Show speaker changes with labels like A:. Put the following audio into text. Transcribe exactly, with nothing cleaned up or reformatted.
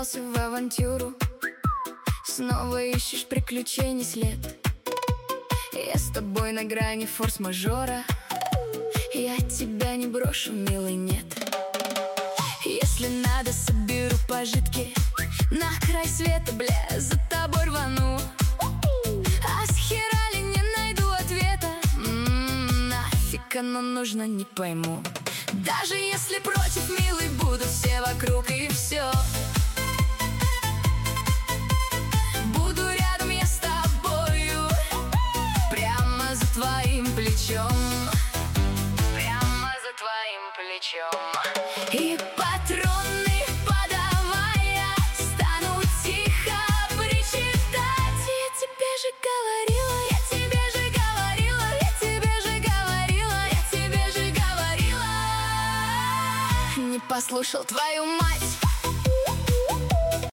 A: ввязался в авантюру, снова ищешь приключений след. Я с тобой на грани форс-мажора, я тебя не брошу, милый, нет. Если надо, соберу пожитки, на край света, бля, за тобой рвану. А с хера ли не найду ответа? М-м, нафиг оно нужно, не пойму. Даже если против, милый, будут все вокруг, и все. Буду рядом я с тобою, прямо за твоим плечом, прямо за твоим плечом. И патроны подавая, стану тихо причитать. Я тебе же говорила, я тебе же говорила, я тебе же говорила, я тебе же говорила. Не послушал твою мать.